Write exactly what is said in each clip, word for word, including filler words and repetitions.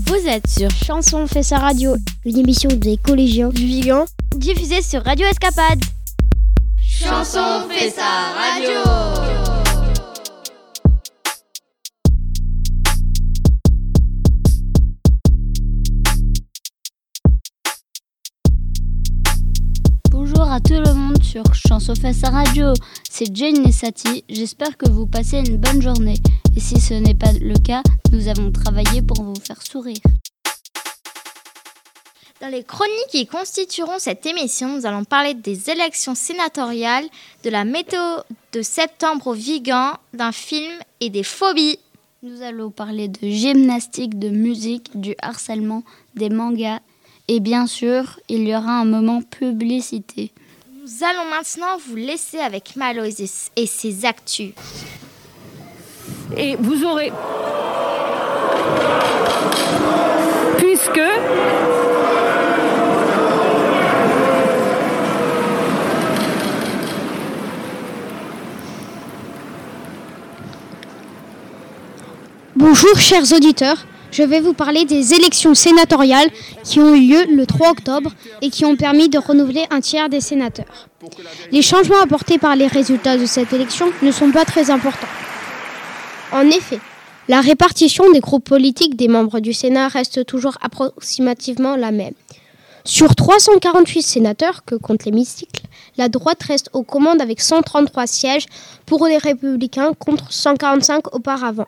Vous êtes sur Chanson fait sa radio, une émission des collégiens du Vigan, diffusée sur Radio Escapade. Chanson fait sa radio. Bonjour à tout le monde sur Chanson fait sa radio, c'est Jane et Sati, j'espère que vous passez une bonne journée. Et si ce n'est pas le cas, nous avons travaillé pour vous faire sourire. Dans les chroniques qui constitueront cette émission, nous allons parler des élections sénatoriales, de la météo de septembre au Vigan, d'un film et des phobies. Nous allons parler de gymnastique, de musique, du harcèlement, des mangas. Et bien sûr, il y aura un moment publicité. Nous allons maintenant vous laisser avec Malo et ses actus. Et vous aurez... Puisque... Bonjour chers auditeurs, je vais vous parler des élections sénatoriales qui ont eu lieu le trois octobre et qui ont permis de renouveler un tiers des sénateurs. Les changements apportés par les résultats de cette élection ne sont pas très importants. En effet, la répartition des groupes politiques des membres du Sénat reste toujours approximativement la même. Sur trois cent quarante-huit sénateurs que comptent l'hémicycle, la droite reste aux commandes avec cent trente-trois sièges pour les Républicains contre cent quarante-cinq auparavant.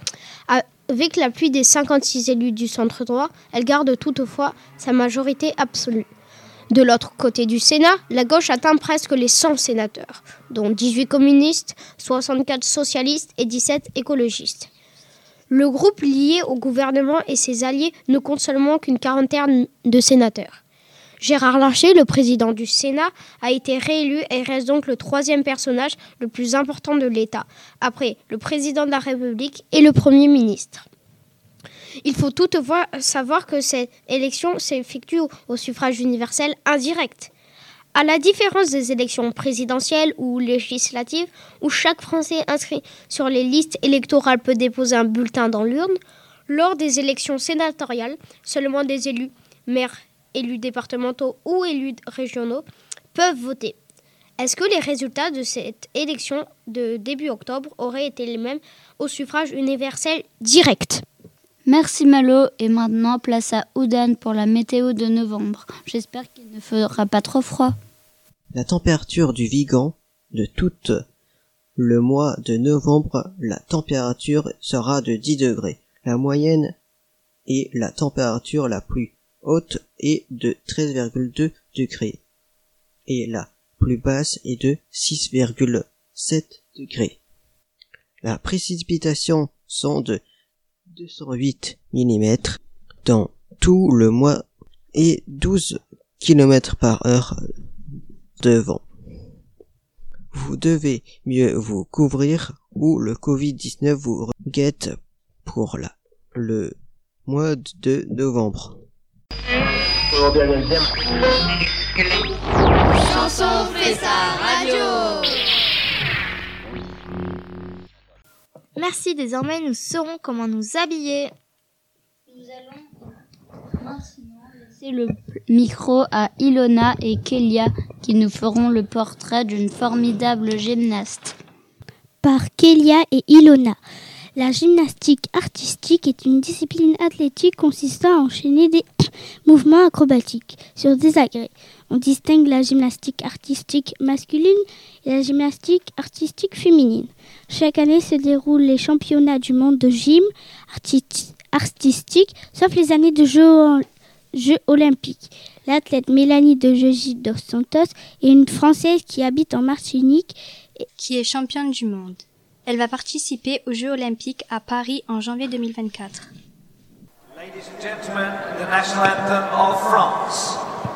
Avec l'appui des cinquante-six élus du centre droit, elle garde toutefois sa majorité absolue. De l'autre côté du Sénat, la gauche atteint presque les cent sénateurs, dont dix-huit communistes, soixante-quatre socialistes et dix-sept écologistes. Le groupe lié au gouvernement et ses alliés ne compte seulement qu'une quarantaine de sénateurs. Gérard Larcher, le président du Sénat, a été réélu et reste donc le troisième personnage le plus important de l'État, après le président de la République et le Premier ministre. Il faut toutefois savoir que cette élection s'effectue au suffrage universel indirect. À la différence des élections présidentielles ou législatives, où chaque Français inscrit sur les listes électorales peut déposer un bulletin dans l'urne, lors des élections sénatoriales, seulement des élus, maires, élus départementaux ou élus régionaux, peuvent voter. Est-ce que les résultats de cette élection de début octobre auraient été les mêmes au suffrage universel direct ? Merci Malo, et maintenant place à Oudan pour la météo de novembre. J'espère qu'il ne fera pas trop froid. La température du Vigan de tout le mois de novembre, la température sera de dix degrés. La moyenne et la température la plus haute est de treize virgule deux degrés et la plus basse est de six virgule sept degrés. La précipitation sont de deux cent huit millimètres dans tout le mois et douze kilomètres par heure de vent. Vous devez mieux vous couvrir ou le covid dix-neuf vous guette pour la, le mois de novembre. Chanson fait sa radio. Merci, désormais nous saurons comment nous habiller. Nous allons maintenant laisser le micro à Ilona et Kélia qui nous feront le portrait d'une formidable gymnaste. Par Kélia et Ilona. La gymnastique artistique est une discipline athlétique consistant à enchaîner des mouvements acrobatiques sur des agrès. On distingue la gymnastique artistique masculine et la gymnastique artistique féminine. Chaque année se déroulent les championnats du monde de gym arti- artistique, sauf les années de Jeux, Jeux olympiques. L'athlète Mélanie de Jogy dos Santos est une Française qui habite en Martinique et qui est championne du monde. Elle va participer aux Jeux olympiques à Paris en janvier deux mille vingt-quatre. Ladies and gentlemen, the national anthem of France.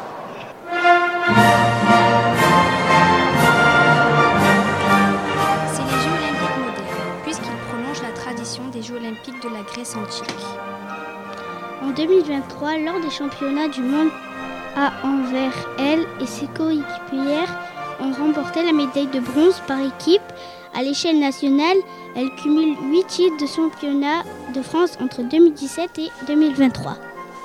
C'est les Jeux olympiques modernes, puisqu'ils prolongent la tradition des Jeux olympiques de la Grèce antique. En deux mille vingt-trois, lors des championnats du monde à Anvers, elle et ses coéquipières ont remporté la médaille de bronze par équipe À l'échelle nationale, elle cumule huit titres de championnat de France entre deux mille dix-sept et deux mille vingt-trois.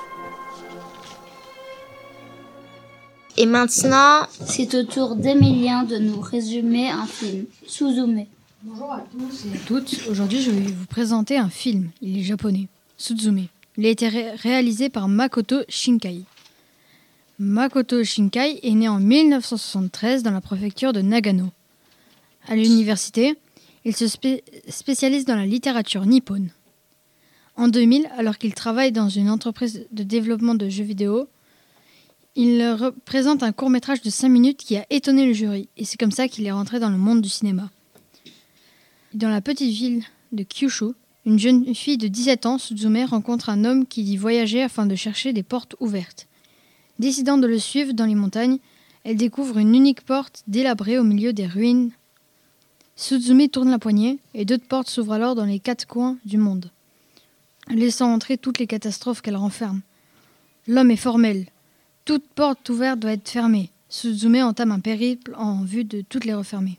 Et maintenant, c'est au tour d'Emilien de nous résumer un film, Suzume. Bonjour à tous et à toutes. Aujourd'hui, je vais vous présenter un film. Il est japonais, Suzume. Il a été ré- réalisé par Makoto Shinkai. Makoto Shinkai est né en mille neuf cent soixante-treize dans la préfecture de Nagano. À l'université, il se spé- spécialise dans la littérature nippone. En deux mille, alors qu'il travaille dans une entreprise de développement de jeux vidéo, il représente un court-métrage de cinq minutes qui a étonné le jury, et c'est comme ça qu'il est rentré dans le monde du cinéma. Dans la petite ville de Kyushu, une jeune fille de dix-sept ans, Suzume, rencontre un homme qui dit voyager afin de chercher des portes ouvertes. Décidant de le suivre dans les montagnes, elle découvre une unique porte délabrée au milieu des ruines. Suzume tourne la poignée, et d'autres portes s'ouvrent alors dans les quatre coins du monde, laissant entrer toutes les catastrophes qu'elle renferme. L'homme est formel. Toute porte ouverte doit être fermée. Suzume entame un périple en vue de toutes les refermer.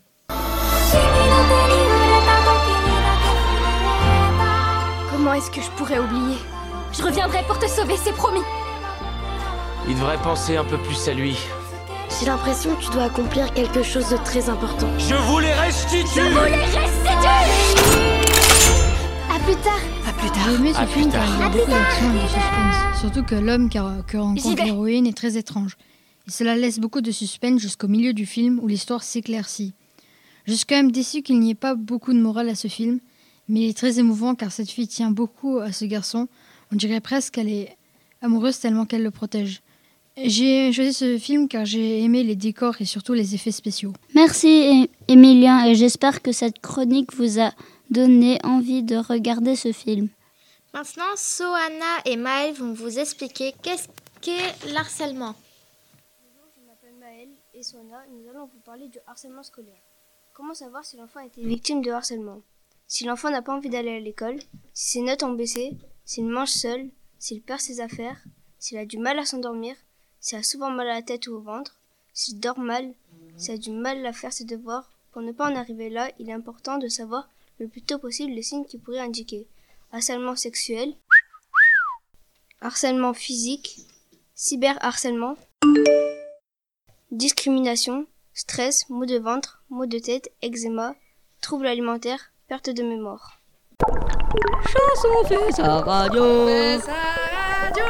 Comment est-ce que je pourrais oublier? Je reviendrai pour te sauver, c'est promis. Il devrait penser un peu plus à lui. J'ai l'impression que tu dois accomplir quelque chose de très important. Je vous les restitue. Je vous les restitue. À plus tard. À plus tard. J'ai aimé ce À film plus car tard. il y a À beaucoup plus tard. d'action et de suspense. Surtout que l'homme qui re- que J'y rencontre vais. l'héroïne est très étrange. Et cela laisse beaucoup de suspense jusqu'au milieu du film où l'histoire s'éclaircit. Je suis quand même déçu qu'il n'y ait pas beaucoup de morale à ce film, mais il est très émouvant car cette fille tient beaucoup à ce garçon. On dirait presque qu'elle est amoureuse tellement qu'elle le protège. J'ai choisi ce film car j'ai aimé les décors et surtout les effets spéciaux. Merci Emilien et j'espère que cette chronique vous a donné envie de regarder ce film. maintenant, Sohana et Maël vont vous expliquer qu'est-ce qu'est l'harcèlement. Bonjour, je m'appelle Maël et Sohana. Nous allons vous parler du harcèlement scolaire. Comment savoir si l'enfant a été victime de harcèlement? Si l'enfant n'a pas envie d'aller à l'école, si ses notes ont baissé, s'il mange seul, s'il perd ses affaires, s'il a du mal à s'endormir, s'il a souvent mal à la tête ou au ventre, s'il dort mal, s'il a du mal à faire ses devoirs. Pour ne pas en arriver là, il est important de savoir le plus tôt possible les signes qui pourraient indiquer harcèlement sexuel, harcèlement physique, cyberharcèlement, discrimination, stress, maux de ventre, maux de tête, eczéma, troubles alimentaires, perte de mémoire. Chanson fait sa radio. Fait sa radio.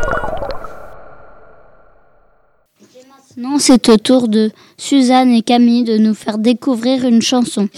Maintenant, c'est au tour de Suzanne et Camille de nous faire découvrir une chanson.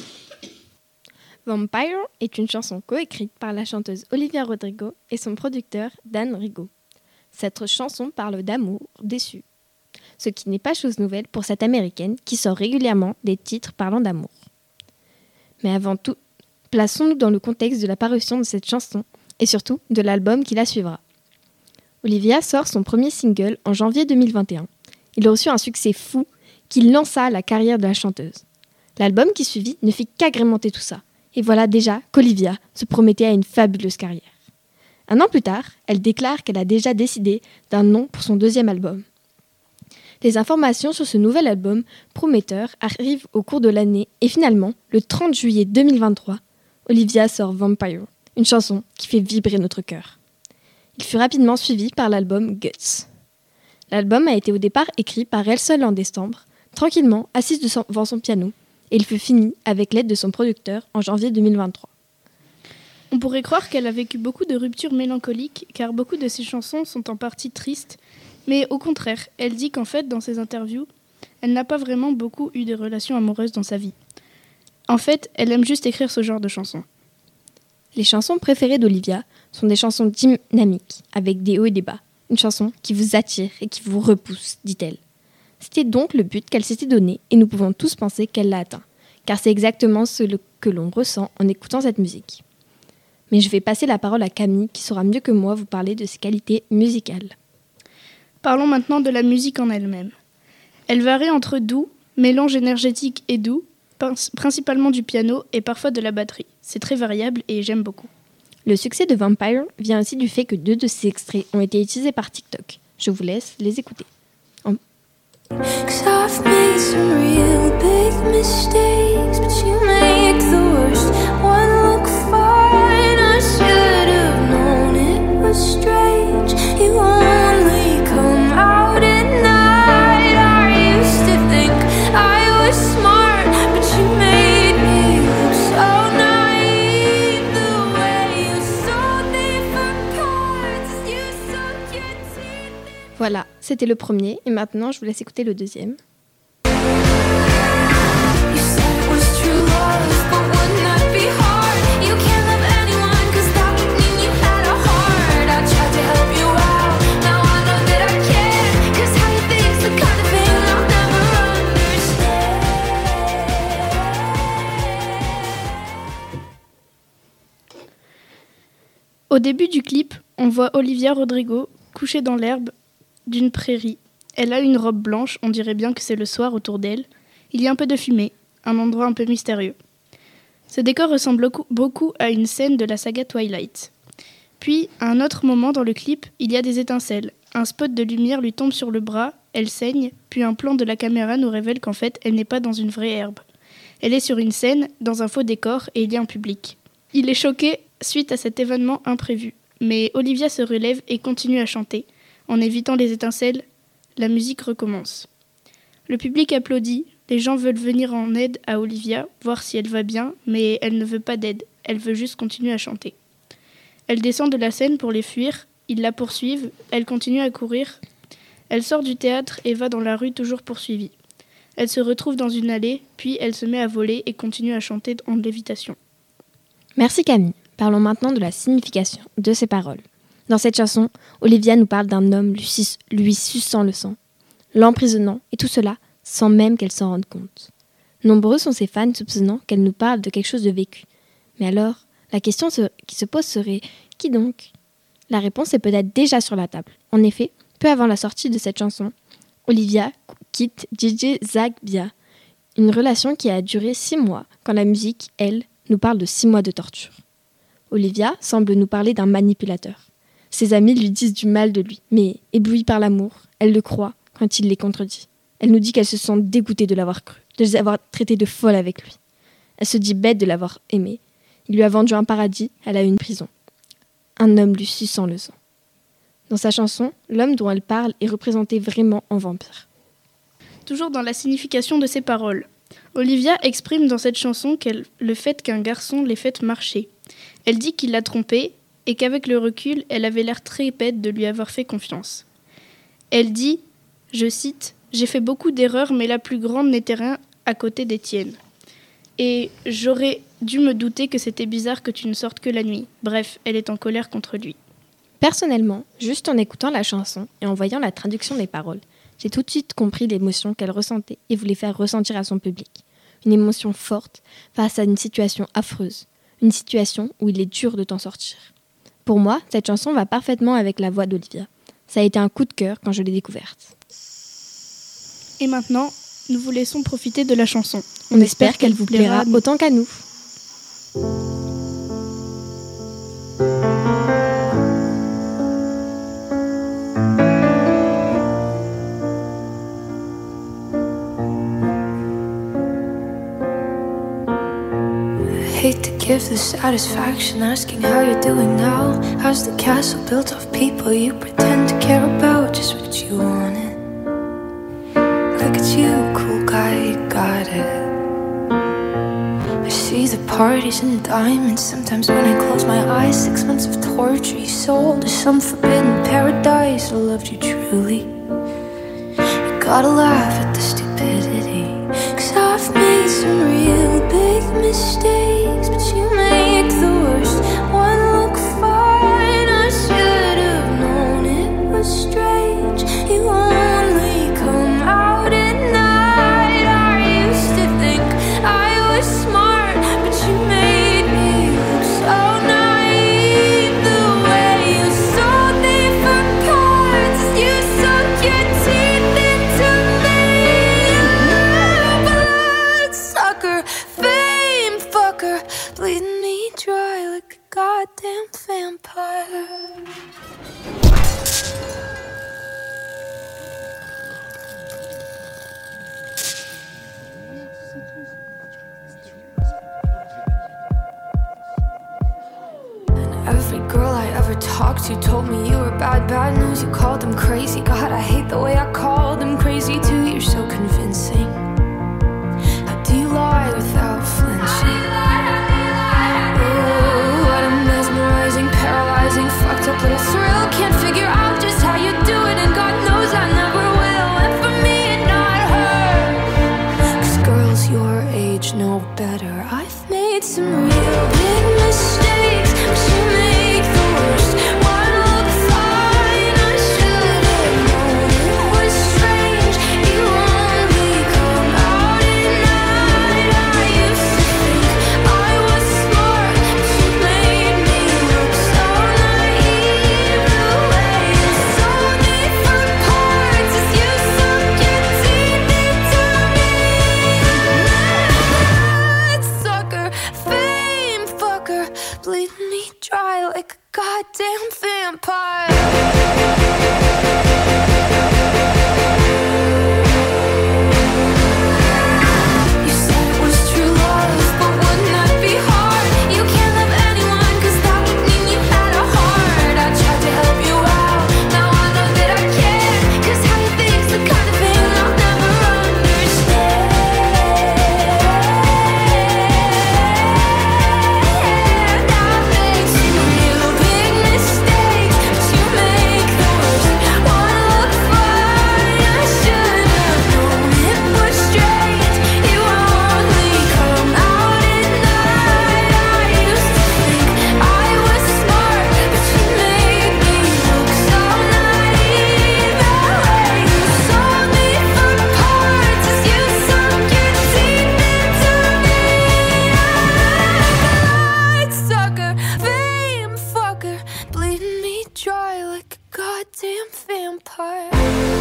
Vampire est une chanson coécrite par la chanteuse Olivia Rodrigo et son producteur Dan Rigo. Cette chanson parle d'amour déçu, ce qui n'est pas chose nouvelle pour cette américaine qui sort régulièrement des titres parlant d'amour. Mais avant tout, plaçons-nous dans le contexte de la parution de cette chanson et surtout de l'album qui la suivra. Olivia sort son premier single en janvier deux mille vingt et un. Il reçut un succès fou qui lança la carrière de la chanteuse. L'album qui suivit ne fit qu'agrémenter tout ça. Et voilà déjà qu'Olivia se promettait à une fabuleuse carrière. Un an plus tard, elle déclare qu'elle a déjà décidé d'un nom pour son deuxième album. Des informations sur ce nouvel album prometteur arrivent au cours de l'année et finalement, le trente juillet deux mille vingt-trois, Olivia sort Vampire, une chanson qui fait vibrer notre cœur. Il fut rapidement suivi par l'album Guts. L'album a été au départ écrit par elle seule en décembre, tranquillement assise devant son piano, et il fut fini avec l'aide de son producteur en janvier deux mille vingt-trois. On pourrait croire qu'elle a vécu beaucoup de ruptures mélancoliques, car beaucoup de ses chansons sont en partie tristes, mais au contraire, elle dit qu'en fait, dans ses interviews, elle n'a pas vraiment beaucoup eu de relations amoureuses dans sa vie. En fait, elle aime juste écrire ce genre de chansons. Les chansons préférées d'Olivia sont des chansons dynamiques, avec des hauts et des bas. Une chanson qui vous attire et qui vous repousse, dit-elle. C'était donc le but qu'elle s'était donné et nous pouvons tous penser qu'elle l'a atteint, car c'est exactement ce que l'on ressent en écoutant cette musique. Mais je vais passer la parole à Camille qui saura mieux que moi vous parler de ses qualités musicales. Parlons maintenant de la musique en elle-même. Elle varie entre doux, mélange énergétique et doux, principalement du piano et parfois de la batterie. C'est très variable et j'aime beaucoup. Le succès de Vampire vient aussi du fait que deux de ces extraits ont été utilisés par TikTok. Je vous laisse les écouter. En... 'Cause I've made some real big mistakes, but you make the worst one look fine. I should have known it was strange. You only come out at night. I used to think I was smart, but you made me look so naive. The way you sold me for cards, you sunk your teeth. Voilà, c'était le premier, et maintenant je vous laisse écouter le deuxième. Au début du clip, on voit Olivia Rodrigo couchée dans l'herbe d'une prairie. Elle a une robe blanche, on dirait bien que c'est le soir autour d'elle. Il y a un peu de fumée, un endroit un peu mystérieux. Ce décor ressemble beaucoup à une scène de la saga Twilight. Puis, à un autre moment dans le clip, il y a des étincelles. Un spot de lumière lui tombe sur le bras, elle saigne, puis un plan de la caméra nous révèle qu'en fait, elle n'est pas dans une vraie herbe. Elle est sur une scène, dans un faux décor, et il y a un public. Il est choqué suite à cet événement imprévu. Mais Olivia se relève et continue à chanter. En évitant les étincelles, la musique recommence. Le public applaudit, les gens veulent venir en aide à Olivia, voir si elle va bien, mais elle ne veut pas d'aide, elle veut juste continuer à chanter. Elle descend de la scène pour les fuir, ils la poursuivent, elle continue à courir. Elle sort du théâtre et va dans la rue toujours poursuivie. Elle se retrouve dans une allée, puis elle se met à voler et continue à chanter en lévitation. Merci Camille. Parlons maintenant de la signification de ces paroles. Dans cette chanson, Olivia nous parle d'un homme lui, sus- lui suçant le sang, l'emprisonnant, et tout cela sans même qu'elle s'en rende compte. Nombreux sont ses fans soupçonnant qu'elle nous parle de quelque chose de vécu. Mais alors, la question se- qui se pose serait « qui donc ?» La réponse est peut-être déjà sur la table. En effet, peu avant la sortie de cette chanson, Olivia quitte D J Zach Bia, une relation qui a duré six mois, quand la musique, elle, nous parle de six mois de torture. Olivia semble nous parler d'un manipulateur. Ses amis lui disent du mal de lui, mais éblouie par l'amour, elle le croit quand il les contredit. Elle nous dit qu'elle se sent dégoûtée de l'avoir cru, de les avoir traités de folle avec lui. Elle se dit bête de l'avoir aimé. Il lui a vendu un paradis, elle a eu une prison. Un homme lui suçant le sang. Dans sa chanson, l'homme dont elle parle est représenté vraiment en vampire. Toujours dans la signification de ses paroles, Olivia exprime dans cette chanson qu'elle, le fait qu'un garçon l'ait fait marcher. Elle dit qu'il l'a trompée et qu'avec le recul, elle avait l'air très bête de lui avoir fait confiance. Elle dit, je cite, « J'ai fait beaucoup d'erreurs, mais la plus grande n'était rien à côté des tiennes. Et j'aurais dû me douter que c'était bizarre que tu ne sortes que la nuit. » Bref, elle est en colère contre lui. Personnellement, juste en écoutant la chanson et en voyant la traduction des paroles, j'ai tout de suite compris l'émotion qu'elle ressentait et voulait faire ressentir à son public. Une émotion forte face à une situation affreuse. Une situation où il est dur de t'en sortir. Pour moi, cette chanson va parfaitement avec la voix d'Olivia. Ça a été un coup de cœur quand je l'ai découverte. Et maintenant, nous vous laissons profiter de la chanson. On, On espère qu'elle vous plaira autant qu'à nous. Hate to give the satisfaction asking how you're doing now. How's the castle built of people you pretend to care about? Just what you wanted. Look at you, cool guy, you got it. I see the parties and diamonds. Sometimes when I close my eyes, six months of torture you sold to some forbidden paradise. I loved you truly. You gotta laugh at the stupidity, 'cause I've made some real big mistakes, but you make the worst one look fine. I should have known it was strange. You only come out at night. I used to think I was smart, but you made me look so naive. The way you sold me for cards, you sunk your teeth into me. talked to told me you were bad, bad news. You called them crazy. God, I hate the way I called them crazy too. You're so convincing. How do you lie without flinching? Oh, what a mesmerizing, paralyzing, fucked up little thrill. Can't figure out just how you do it, and God knows I never will. And for me and not her, 'cause girls your age know better. I've made some real big mistakes, but you make the worst one look fine. I should have known it was strange. You only come out at night. I used to think I was smart, but you made me look so naive. The way you sold me for parts as you sunk your teeth into me. That sucker, fame fucker, bleeding me dry like a goddamn vampire. You said it was true love, but wouldn't that be hard? You can't love anyone, 'cause that would mean you had a heart. I tried to help you out, now I know that I can't, 'cause how you think's the kind of thing I'll never understand. I've made some real big mistakes, but you make the worst one look fine. I should have known it was strange. You only come out at night. I used to think I was smart, but you made me look so naive. The way you sold me for parts as you sunk your teeth into me. Light sucker, fame fucker, bleeding me dry like a goddamn vampire.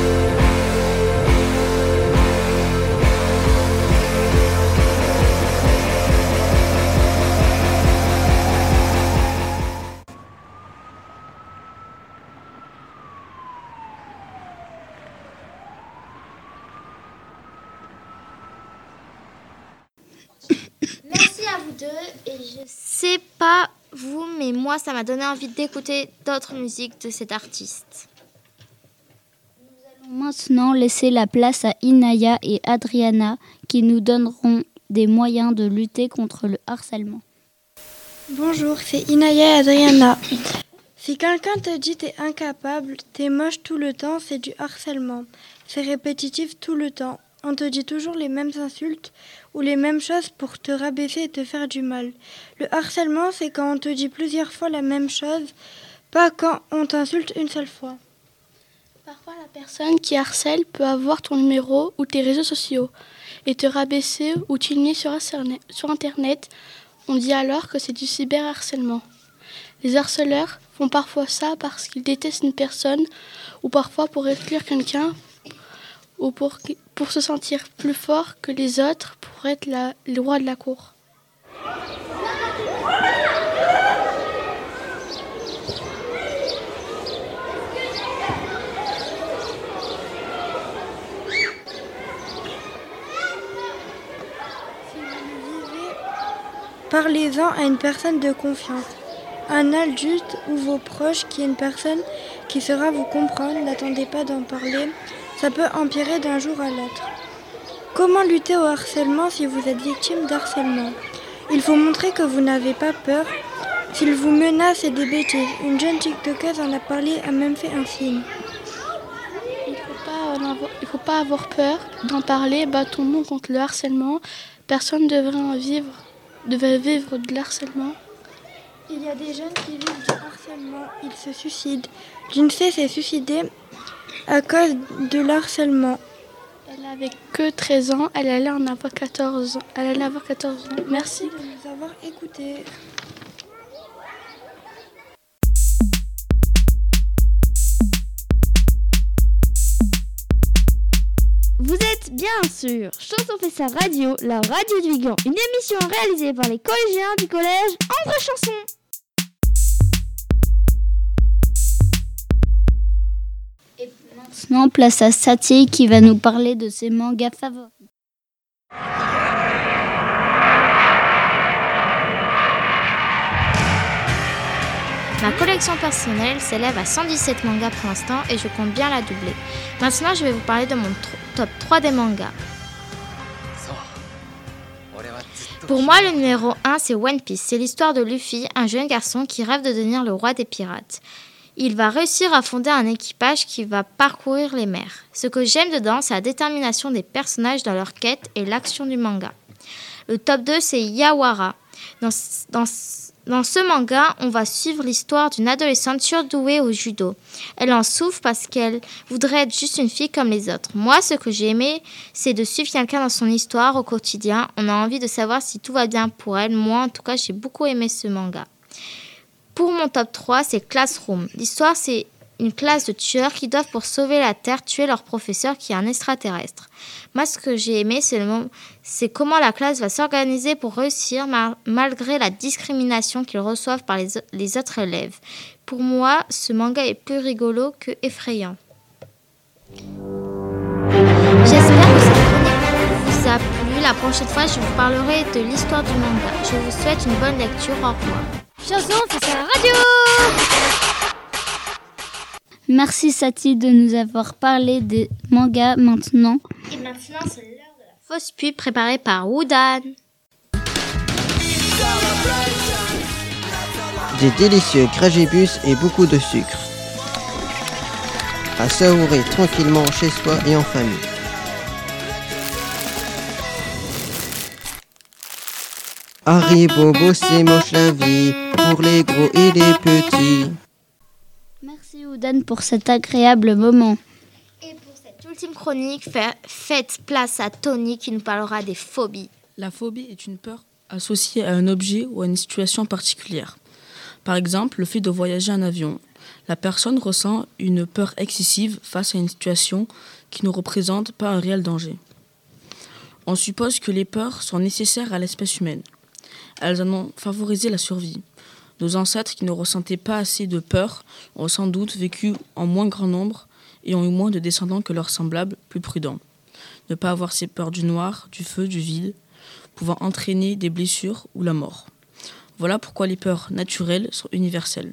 Merci à vous deux. Et je sais pas vous, mais moi, ça m'a donné envie d'écouter d'autres musiques de cet artiste. Maintenant, laissez la place à Inaya et Adriana qui nous donneront des moyens de lutter contre le harcèlement. Bonjour, c'est Inaya et Adriana. Si quelqu'un te dit t'es incapable, t'es moche tout le temps, c'est du harcèlement. C'est répétitif tout le temps. On te dit toujours les mêmes insultes ou les mêmes choses pour te rabaisser et te faire du mal. Le harcèlement, c'est quand on te dit plusieurs fois la même chose, pas quand on t'insulte une seule fois. Parfois, la personne qui harcèle peut avoir ton numéro ou tes réseaux sociaux et te rabaisser ou t'humilier sur Internet. On dit alors que c'est du cyberharcèlement. Les harceleurs font parfois ça parce qu'ils détestent une personne ou parfois pour exclure quelqu'un ou pour, pour se sentir plus fort que les autres pour être la, le roi de la cour. Parlez-en à une personne de confiance, un adulte ou vos proches qui est une personne qui saura vous comprendre. N'attendez pas d'en parler, ça peut empirer d'un jour à l'autre. Comment lutter au harcèlement si vous êtes victime d'harcèlement? Il faut montrer que vous n'avez pas peur. S'il vous menace, c'est des bêtises. Une jeune TikTokeuse en a parlé, a même fait un signe. Il ne faut pas en avoir, il faut pas avoir peur d'en parler. Battons-nous contre le harcèlement. Personne ne devrait en vivre. devait vivre de l'harcèlement. Il y a des jeunes qui vivent du harcèlement, ils se suicident. Lindsay s'est suicidée à cause de l'harcèlement. Elle avait que treize ans, elle allait en avoir quatorze. Elle allait avoir quatorze ans. Merci. Merci de nous avoir écoutés. Vous êtes bien sûr Chanson fait sa radio, la radio du Vigan, une émission réalisée par les collégiens du collège André Chanson. Et maintenant, place à Satie qui va nous parler de ses mangas favoris. Ma collection personnelle s'élève à cent dix-sept mangas pour l'instant et je compte bien la doubler. Maintenant, je vais vous parler de mon tr- top trois des mangas. Pour moi, le numéro un, c'est One Piece. C'est l'histoire de Luffy, un jeune garçon qui rêve de devenir le roi des pirates. Il va réussir à fonder un équipage qui va parcourir les mers. Ce que j'aime dedans, c'est la détermination des personnages dans leur quête et l'action du manga. Le top deux, c'est Yawara. Dans, dans, dans ce manga, on va suivre l'histoire d'une adolescente surdouée au judo. Elle en souffre parce qu'elle voudrait être juste une fille comme les autres. Moi, ce que j'ai aimé, c'est de suivre quelqu'un dans son histoire au quotidien. On a envie de savoir si tout va bien pour elle. Moi, en tout cas, j'ai beaucoup aimé ce manga. Pour mon top trois, c'est Classroom. L'histoire, c'est une classe de tueurs qui doivent, pour sauver la Terre, tuer leur professeur qui est un extraterrestre. Moi, ce que j'ai aimé, c'est, le moment, c'est comment la classe va s'organiser pour réussir ma- malgré la discrimination qu'ils reçoivent par les, les autres élèves. Pour moi, ce manga est plus rigolo que effrayant. J'espère que cette chronique vous a plu. La prochaine fois, je vous parlerai de l'histoire du manga. Je vous souhaite une bonne lecture. Au revoir. Chanson, fait ça la radio! Merci Saty de nous avoir parlé des mangas maintenant. Et maintenant, c'est l'heure de la fausse pub préparée par Woodan. Des délicieux gragibus et beaucoup de sucre. À savourer tranquillement chez soi et en famille. Haribo, c'est moche la vie, pour les gros et les petits. Merci Oudan pour cet agréable moment. Et pour cette ultime chronique, faites place à Tony qui nous parlera des phobies. La phobie est une peur associée à un objet ou à une situation particulière. Par exemple, le fait de voyager en avion. La personne ressent une peur excessive face à une situation qui ne représente pas un réel danger. On suppose que les peurs sont nécessaires à l'espèce humaine. Elles en ont favorisé la survie. Nos ancêtres qui ne ressentaient pas assez de peur ont sans doute vécu en moins grand nombre et ont eu moins de descendants que leurs semblables plus prudents. Ne pas avoir ces peurs du noir, du feu, du vide, pouvant entraîner des blessures ou la mort. Voilà pourquoi les peurs naturelles sont universelles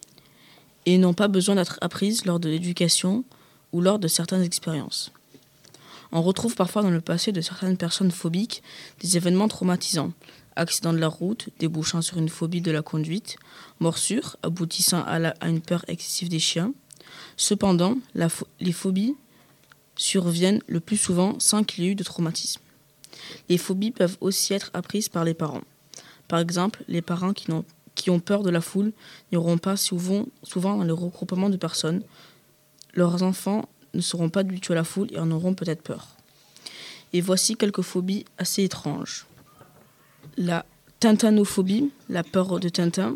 et n'ont pas besoin d'être apprises lors de l'éducation ou lors de certaines expériences. On retrouve parfois dans le passé de certaines personnes phobiques des événements traumatisants, accidents de la route débouchant sur une phobie de la conduite, morsures aboutissant à, la, à une peur excessive des chiens. Cependant, la, les phobies surviennent le plus souvent sans qu'il y ait eu de traumatisme. Les phobies peuvent aussi être apprises par les parents. Par exemple, les parents qui, n'ont, qui ont peur de la foule n'iront pas souvent, souvent dans le regroupement de personnes. Leurs enfants ne seront pas habitués à la foule et en auront peut-être peur. Et voici quelques phobies assez étranges. La tintanophobie, la peur de Tintin.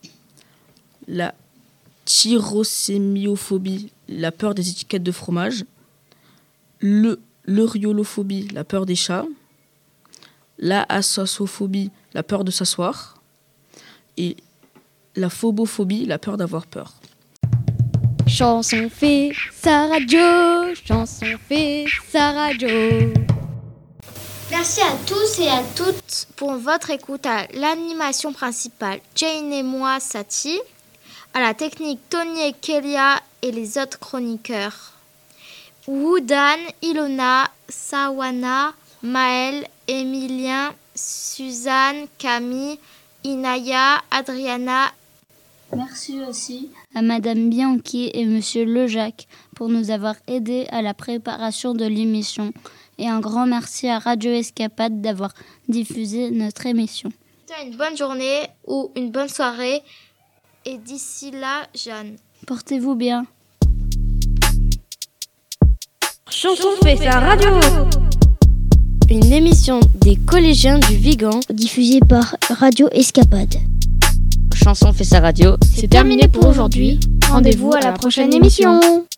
La tyrosémiophobie, la peur des étiquettes de fromage. Le, l'euriolophobie, la peur des chats. La assosophobie, la peur de s'asseoir. Et la phobophobie, la peur d'avoir peur. Chanson fait sa radio, chanson fait sa radio. Merci à tous et à toutes pour votre écoute. À l'animation principale, Jane et moi, Saty. À la technique, Tony et Kélia et les autres chroniqueurs. Woodan, Ilona, Sawana, Maël, Emilien, Suzanne, Camille, Inaya, Adriana. Merci aussi à Madame Bianchi et Monsieur Lejac pour nous avoir aidés à la préparation de l'émission. Et un grand merci à Radio Escapade d'avoir diffusé notre émission. Une bonne journée ou une bonne soirée. Et d'ici là, Jeanne. Portez-vous bien. Chanson fait sa radio. Une émission des collégiens du Vigan diffusée par Radio Escapade. Chanson fait sa radio. C'est terminé pour aujourd'hui. Rendez-vous à la prochaine émission.